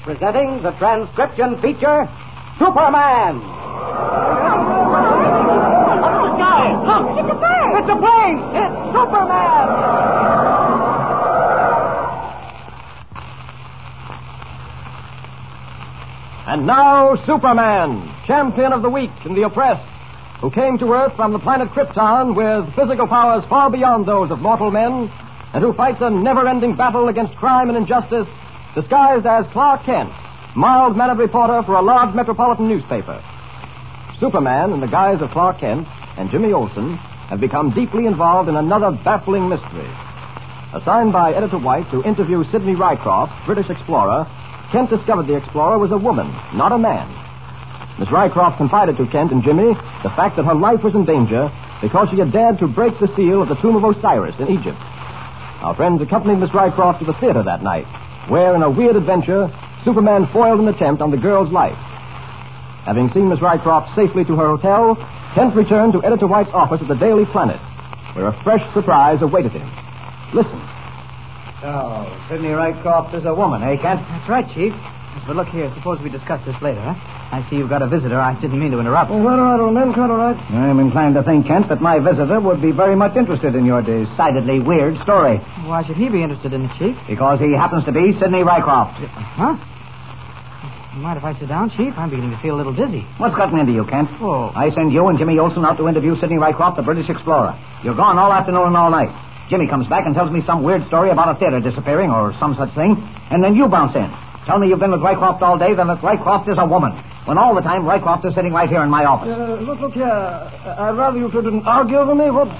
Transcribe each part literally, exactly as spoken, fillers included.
presenting the transcription feature, Superman. Up the sky! Look, it's a bird! It's a plane! It's Superman! And now, Superman, champion of the weak and the oppressed, who came to Earth from the planet Krypton with physical powers far beyond those of mortal men, and who fights a never-ending battle against crime and injustice, disguised as Clark Kent, mild-mannered reporter for a large metropolitan newspaper. Superman, in the guise of Clark Kent, and Jimmy Olsen have become deeply involved in another baffling mystery. Assigned by Editor White to interview Sidney Rycroft, British explorer, Kent discovered the explorer was a woman, not a man. Miss Rycroft confided to Kent and Jimmy the fact that her life was in danger because she had dared to break the seal of the tomb of Osiris in Egypt. Our friends accompanied Miss Rycroft to the theater that night, where, in a weird adventure, Superman foiled an attempt on the girl's life. Having seen Miss Rycroft safely to her hotel, Kent returned to Editor White's office at the Daily Planet, where a fresh surprise awaited him. Listen. So, Sidney Rycroft is a woman, eh, Kent? That's right, Chief. But look here, suppose we discuss this later, huh? I see you've got a visitor. I didn't mean to interrupt. Well, all right, old man, quite all right. I'm inclined to think, Kent, that my visitor would be very much interested in your decidedly weird story. Why should he be interested in it, Chief? Because he happens to be Sidney Rycroft. Huh? You mind if I sit down, Chief? I'm beginning to feel a little dizzy. What's gotten into you, Kent? Oh. I send you and Jimmy Olsen out to interview Sidney Rycroft, the British explorer. You're gone all afternoon and all night. Jimmy comes back and tells me some weird story about a theater disappearing or some such thing, and then you bounce in. Tell me you've been with Rycroft all day, then that Rycroft is a woman, when all the time Rycroft is sitting right here in my office. Uh, look, look here. I'd rather you two didn't argue over me. What?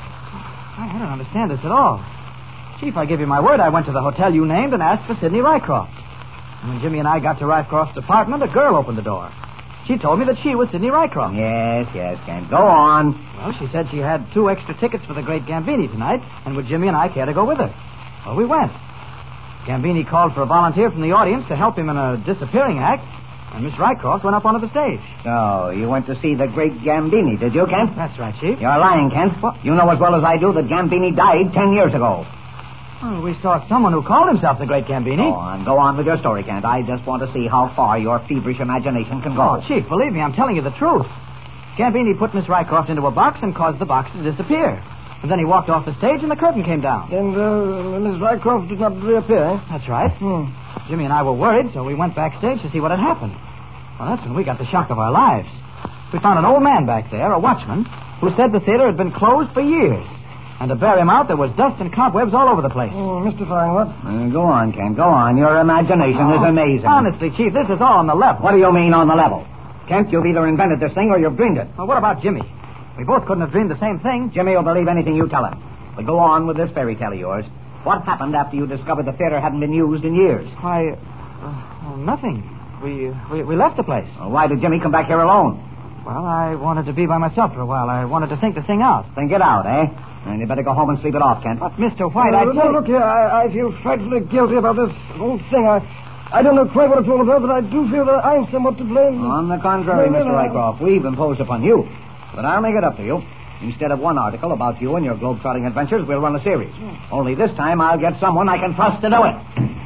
I don't understand this at all. Chief, I give you my word, I went to the hotel you named and asked for Sidney Rycroft. And when Jimmy and I got to Rycroft's apartment, a girl opened the door. She told me that she was Sidney Rycroft. Yes, yes, Kent. Go on. Well, she said she had two extra tickets for the great Gambini tonight, and would Jimmy and I care to go with her? Well, we went. Gambini called for a volunteer from the audience to help him in a disappearing act, and Miss Rycroft went up onto the stage. So, you went to see the great Gambini, did you, Kent? That's right, Chief. You're lying, Kent. What? You know as well as I do that Gambini died ten years ago. Well, we saw someone who called himself the great Gambini. Go on, go on with your story, Kent. I just want to see how far your feverish imagination can go. Oh, Chief, believe me, I'm telling you the truth. Gambini put Miss Rycroft into a box and caused the box to disappear. And then he walked off the stage and the curtain came down. And uh, Miss Rycroft did not reappear, eh? That's right. Hmm. Jimmy and I were worried, so we went backstage to see what had happened. Well, that's when we got the shock of our lives. We found an old man back there, a watchman, who said the theater had been closed for years. And to bear him out, there was dust and cobwebs all over the place. Oh, mystifying, what? Uh, go on, Kent, go on. Your imagination oh, is amazing. Honestly, Chief, this is all on the level. What do you mean on the level? Kent, you've either invented this thing or you've dreamed it. Well, what about Jimmy? We both couldn't have dreamed the same thing. Jimmy will believe anything you tell him. But go on with this fairy tale of yours. What happened after you discovered the theater hadn't been used in years? Why, uh, well, nothing. We, we we left the place. Well, why did Jimmy come back here alone? Well, I wanted to be by myself for a while. I wanted to think the thing out. Think it out, eh? And you better go home and sleep it off, Kent. But, Mister White, uh, I no, tell look here. I, I feel frightfully guilty about this whole thing. I I don't know quite what it's all about, but I do feel that I'm somewhat to blame. On the contrary, no, no, Mister no. Rycroft, we've imposed upon you. But I'll make it up to you. Instead of one article about you and your globe-trotting adventures, we'll run a series. Hmm. Only this time I'll get someone I can trust to do it.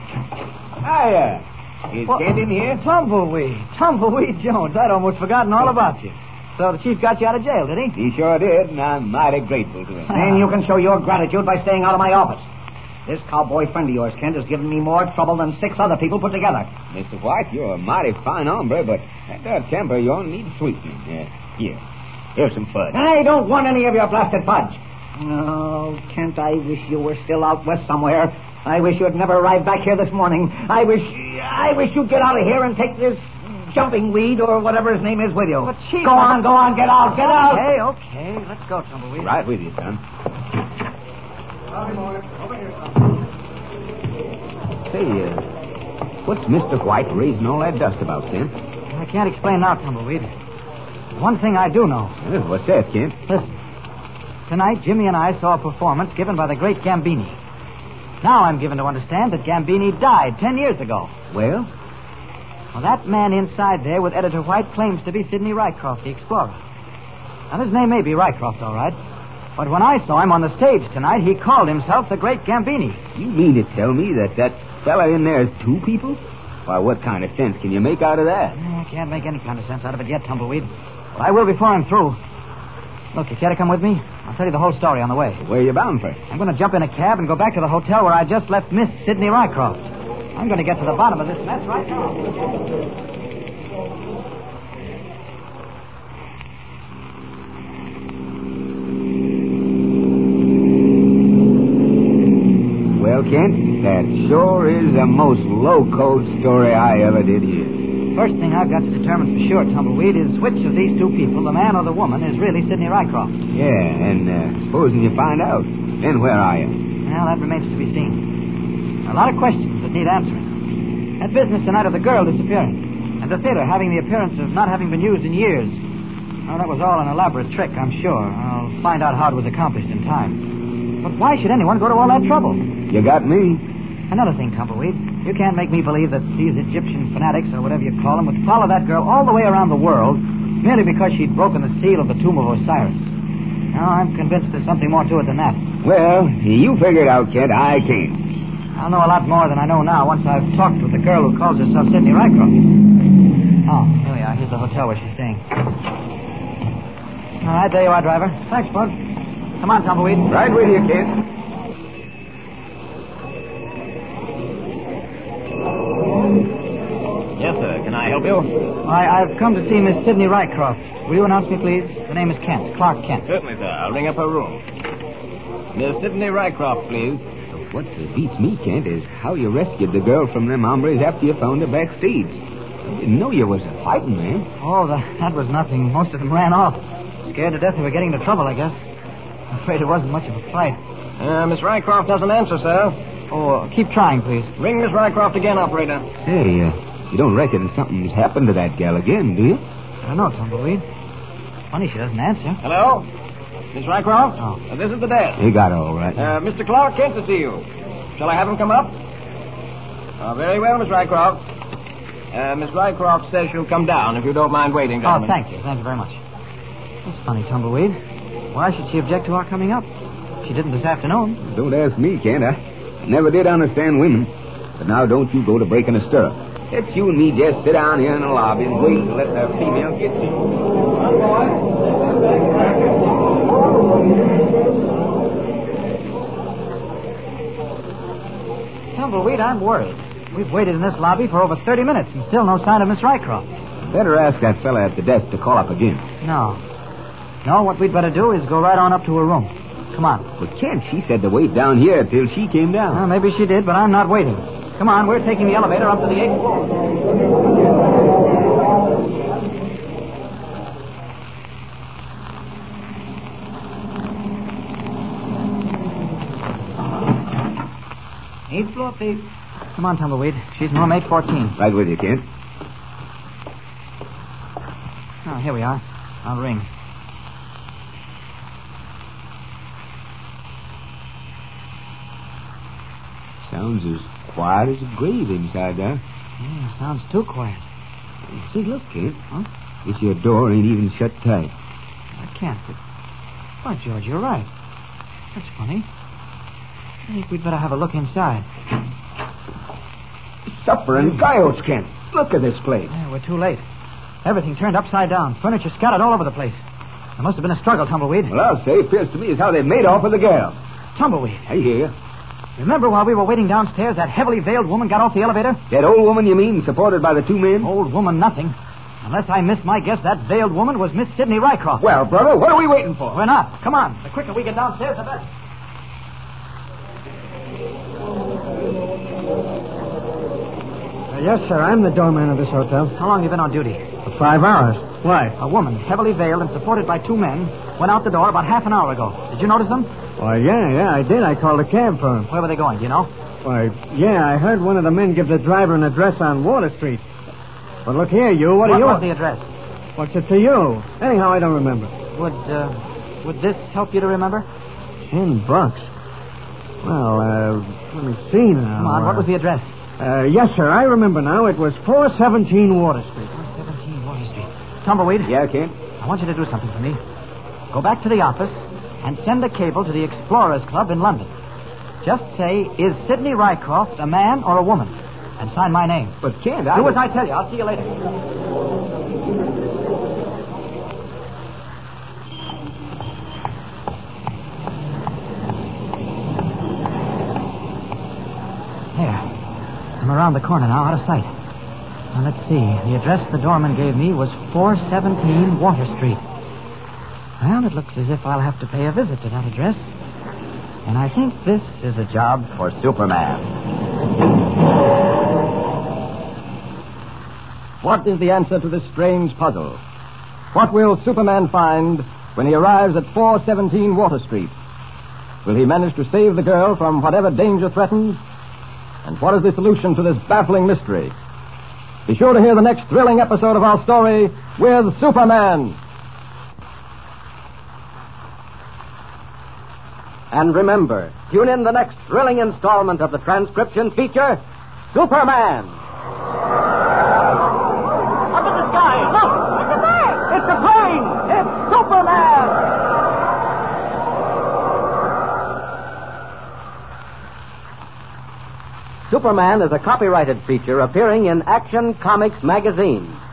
Hiya. Is Well, Kent in here? Tumbleweed. Tumbleweed Jones. I'd almost forgotten all about you. So the chief got you out of jail, did he? He sure did, and I'm mighty grateful to him. And you can show your gratitude by staying out of my office. This cowboy friend of yours, Kent, has given me more trouble than six other people put together. Mister White, you're a mighty fine hombre, but that there temper of yours needs sweetening. Uh, here. Here's some fudge. I don't want any of your blasted fudge. Oh, Kent, I wish you were still out west somewhere. I wish you had never arrived back here this morning. I wish I wish you'd get out of here and take this jumping weed or whatever his name is with you. But, Chief... Go on, go on, get out, get out. Okay, okay. Let's go, Tumbleweed. Right with you, son. Say, uh, what's Mister White raising all that dust about, Kent? I can't explain now, Tumbleweed. One thing I do know. Well, what's that, Kent? Listen. Tonight, Jimmy and I saw a performance given by the great Gambini. Now I'm given to understand that Gambini died ten years ago. Well? Well, that man inside there with Editor White claims to be Sidney Rycroft, the explorer. Now, his name may be Rycroft, all right. But when I saw him on the stage tonight, he called himself the great Gambini. You mean to tell me that that fella in there is two people? Why, what kind of sense can you make out of that? I can't make any kind of sense out of it yet, Tumbleweed. But I will before I'm through. Look, you care to come with me? I'll tell you the whole story on the way. Where are you bound for? I'm going to jump in a cab and go back to the hotel where I just left Miss Sidney Rycroft. I'm going to get to the bottom of this mess right now. Well, Kent, that sure is the most low-code story I ever did hear. First thing I've got to determine for sure, Tumbleweed, is which of these two people, the man or the woman, is really Sidney Rycroft. Yeah, and uh, supposing you find out, then where are you? Well, that remains to be seen. A lot of questions that need answering. That business tonight of the girl disappearing, and the theater having the appearance of not having been used in years. Well, that was all an elaborate trick, I'm sure. I'll find out how it was accomplished in time. But why should anyone go to all that trouble? You got me. Another thing, Tumbleweed. You can't make me believe that these Egyptian fanatics, or whatever you call them, would follow that girl all the way around the world merely because she'd broken the seal of the tomb of Osiris. No, I'm convinced there's something more to it than that. Well, you figure it out, Kent. I can't. I'll know a lot more than I know now once I've talked with the girl who calls herself Sidney Rycroft. Oh, here we are. Here's the hotel where she's staying. All right, there you are, driver. Thanks, bud. Come on, Tumbleweed. Right with you, Kent. Yes, sir. Can I help you? I, I've come to see Miss Sidney Rycroft. Will you announce me, please? The name is Kent, Clark Kent. Certainly, sir. I'll ring up her room. Miss Sidney Rycroft, please. What beats me, Kent, is how you rescued the girl from them hombres after you found her backstage. I didn't know you was a fighting man. Oh, that, that was nothing. Most of them ran off. Scared to death they were getting into trouble, I guess. I'm afraid it wasn't much of a fight. Uh, Miss Rycroft doesn't answer, sir. Oh, keep trying, please. Ring Miss Rycroft again, operator. Say, uh, you don't reckon something's happened to that gal again, do you? I don't know, Tumbleweed. Funny she doesn't answer. Hello? Miss Rycroft? Oh. Uh, this is the desk. You got her all right. Uh, Mister Clark Kent to see you. Shall I have him come up? Oh, very well, Miss Rycroft. Uh, Miss Rycroft says she'll come down if you don't mind waiting, Oh, gentlemen. thank you. Thank you very much. That's funny, Tumbleweed. Why should she object to our coming up? She didn't this afternoon. Don't ask me, Kent. I never did understand women. But now don't you go to breaking a stirrup. Let's you and me just sit down here in the lobby and wait and let the female get to you. Tumbleweed, I'm worried. We've waited in this lobby for over thirty minutes and still no sign of Miss Rycroft. Better ask that fella at the desk to call up again. No. No, what we'd better do is go right on up to her room. Come on. But Kent, she said to wait down here till she came down. Well, maybe she did, but I'm not waiting. Come on, we're taking the elevator up to the eighth floor. Eighth floor, please. Come on, Tumbleweed. She's in room eight fourteen. Right with you, Kent. Oh, here we are. I'll ring. Sounds as quiet as a grave inside there. Yeah, sounds too quiet. See, look, Kent. Huh? Guess your door ain't even shut tight. I can't, but... Why, George, you're right. That's funny. I think we'd better have a look inside. Supper and coyotes, Kent. Look at this place. Yeah, we're too late. Everything turned upside down. Furniture scattered all over the place. There must have been a struggle, Tumbleweed. Well, I'll say, it appears to me as how they made off with the girl. Tumbleweed. I hear you. Remember while we were waiting downstairs, that heavily veiled woman got off the elevator? That old woman, you mean, supported by the two men? Old woman, nothing. Unless I miss my guess, that veiled woman was Miss Sidney Rycroft. Well, brother, what are we waiting for? We're not. Come on. The quicker we get downstairs, the better. Uh, yes, sir. I'm the doorman of this hotel. How long have you been on duty? For five hours. Why? A woman, heavily veiled and supported by two men, went out the door about half an hour ago. Did you notice them? Why, yeah, yeah, I did. I called a cab for him. Where were they going, do you know? Why, yeah, I heard one of the men give the driver an address on Water Street. But look here, you, what, What are you... was the address? What's it to you? Anyhow, I don't remember. Would, uh, would this help you to remember? Ten bucks. Well, uh, let me see now. Come on, what was the address? Uh, yes, sir, I remember now. It was four seventeen Water Street. four seventeen Water Street. Tumbleweed? Yeah, Kent? I want you to do something for me. Go back to the office and send a cable to the Explorers Club in London. Just say, is Sidney Rycroft a man or a woman? and sign my name. But, Kent, I... Do as I tell you. I'll see you later. There. I'm around the corner now, out of sight. Now, let's see. The address the doorman gave me was four seventeen Water Street. Well, it looks as if I'll have to pay a visit to that address. And I think this is a job for Superman. What is the answer to this strange puzzle? What will Superman find when he arrives at four seventeen Water Street? Will he manage to save the girl from whatever danger threatens? And what is the solution to this baffling mystery? Be sure to hear the next thrilling episode of our story with Superman. And remember, tune in the next thrilling installment of the transcription feature, Superman. Up in the sky! Look! It's a plane! It's a plane! It's Superman! Superman is a copyrighted feature appearing in Action Comics magazine.